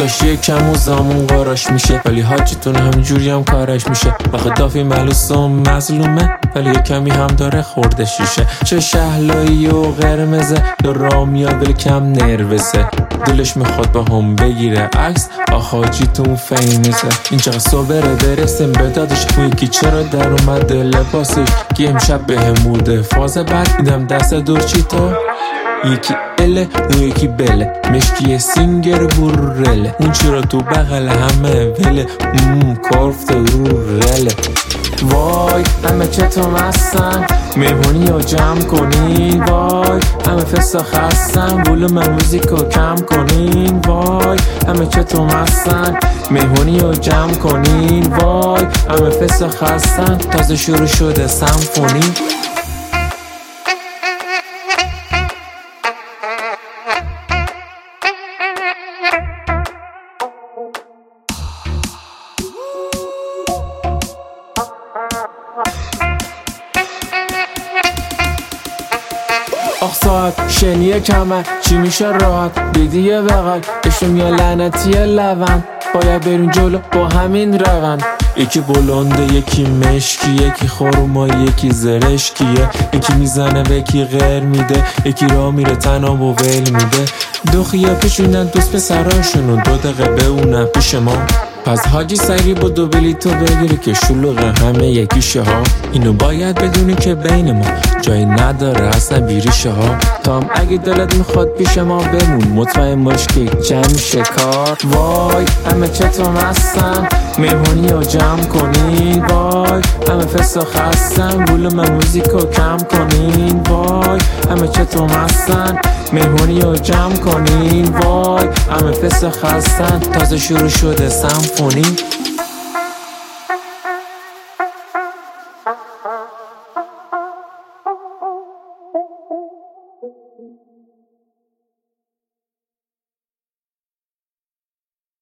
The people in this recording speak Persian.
داشت یکم و زامون قاراش میشه، ولی حاجیتون همجوری هم کارش میشه. آخه دافی ملوس و مظلومه، ولی یه کمی هم داره خورده شیشه. چه شهلایی و قرمزه، دو را میاد ولی کم نروسه. دلش میخواد با هم بگیره عکس، آخ حاجیتون فیمسه. این چقدر صبره برسیم به دادش، اون یکی چرا در اومد لباسش که امشب به هم موده فاز بعد میدم دست دورچی تو. یکی اله اون یکی بله، مشکی سینگر بورله، اون چرا تو بغل همه وله، کارفت رو رله. وای همه چطور هستن، مهمونی رو جمع کنین. وای همه فساخ هستن، بولوم موزیک رو کم کنین. وای همه چطور هستن، مهمونی رو جمع کنین. وای همه فساخ هستن، تازه شروع شده سمفونی. آخ ساعت شنیه کمه، چی میشه راحت بیدی یه بغل، اشم یا لعنتی لون، باید بریم جلو با همین روند. یکی بلنده یکی مشکی، یکی خورما یکی زرشکیه، یکی میزنه و یکی غیر میده، یکی را میره تناب و ول میده. دو خیه پیشونن دوست پسراشونو، 2 دقیقه به اونم پیش ما. پس حاجی سری با 2 بلیتو بگیری که شلوغه همه یکیشه ها. اینو باید بدونی که بین ما جایی نداره اصلا بیریشه ها. تا هم اگه دلت میخواد پیش ما بمون، مطمئن باش که جمع میشه کار. وای همه چطور هستن، مهمونی رو جمع کنین. وای همه فساخ هستن، بولوم موزیک رو کم کنین. وای همه چطور هستن، مهمونی رو جمع کنین. وای همه فساخ هستن، تازه شروع شده سمفونی.